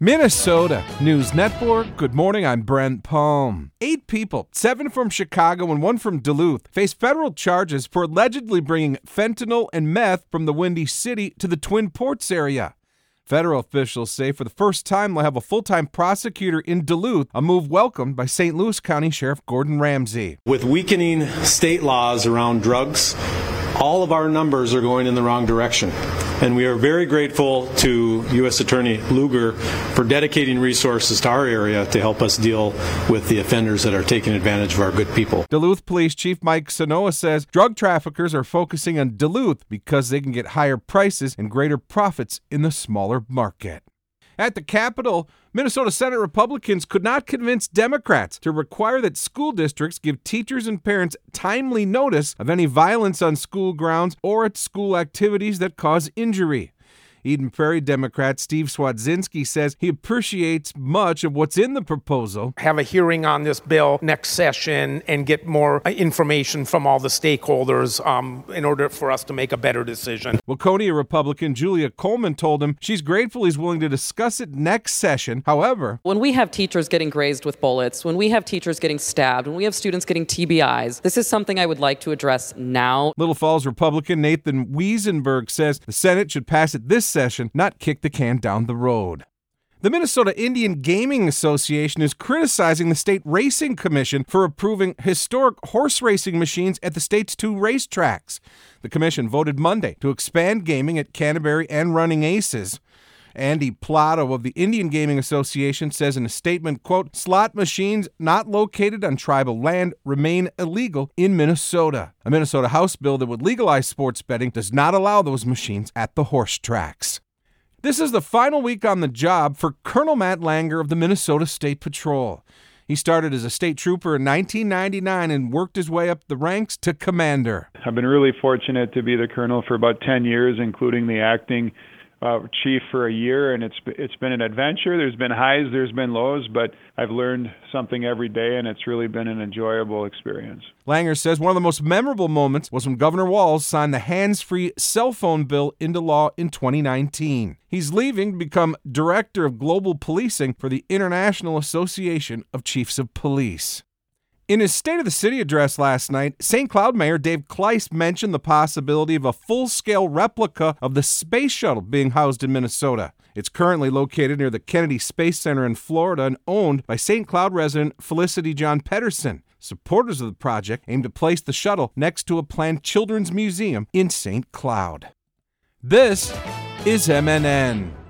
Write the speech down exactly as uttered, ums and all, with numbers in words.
Minnesota News Network. Good morning, I'm Brent Palm. Eight people, seven from Chicago and one from Duluth, face federal charges for allegedly bringing fentanyl and meth from the Windy City to the Twin Ports area. Federal officials say for the first time they'll have a full-time prosecutor in Duluth, a move welcomed by Saint Louis County Sheriff Gordon Ramsey. With weakening state laws around drugs, all of our numbers are going in the wrong direction. And we are very grateful to U S Attorney Lugar for dedicating resources to our area to help us deal with the offenders that are taking advantage of our good people. Duluth Police Chief Mike Sanoa says drug traffickers are focusing on Duluth because they can get higher prices and greater profits in the smaller market. At the Capitol, Minnesota Senate Republicans could not convince Democrats to require that school districts give teachers and parents timely notice of any violence on school grounds or at school activities that cause injury. Eden Prairie Democrat Steve Swatzinski says he appreciates much of what's in the proposal. Have a hearing on this bill next session and get more information from all the stakeholders um, in order for us to make a better decision. Waconia Republican Julia Coleman told him she's grateful he's willing to discuss it next session. However, when we have teachers getting grazed with bullets, when we have teachers getting stabbed, when we have students getting T B Is, this is something I would like to address now. Little Falls Republican Nathan Wiesenberg says the Senate should pass it this session, not kick the can down the road. The Minnesota Indian Gaming Association is criticizing the State Racing Commission for approving historic horse racing machines at the state's two racetracks. The commission voted Monday to expand gaming at Canterbury and Running Aces. Andy Plato of the Indian Gaming Association says in a statement, quote, slot machines not located on tribal land remain illegal in Minnesota. A Minnesota House bill that would legalize sports betting does not allow those machines at the horse tracks. This is the final week on the job for Colonel Matt Langer of the Minnesota State Patrol. He started as a state trooper in nineteen ninety-nine and worked his way up the ranks to commander. I've been really fortunate to be the colonel for about ten years, including the acting Uh, chief for a year, and it's it's been an adventure. There's been highs, there's been lows, but I've learned something every day, and it's really been an enjoyable experience. Langer says one of the most memorable moments was when Governor Walz signed the hands-free cell phone bill into law in twenty nineteen. He's leaving to become Director of Global Policing for the International Association of Chiefs of Police. In his State of the City address last night, Saint Cloud Mayor Dave Kleist mentioned the possibility of a full-scale replica of the space shuttle being housed in Minnesota. It's currently located near the Kennedy Space Center in Florida and owned by Saint Cloud resident Felicity John Pedersen. Supporters of the project aim to place the shuttle next to a planned children's museum in Saint Cloud. This is M N N.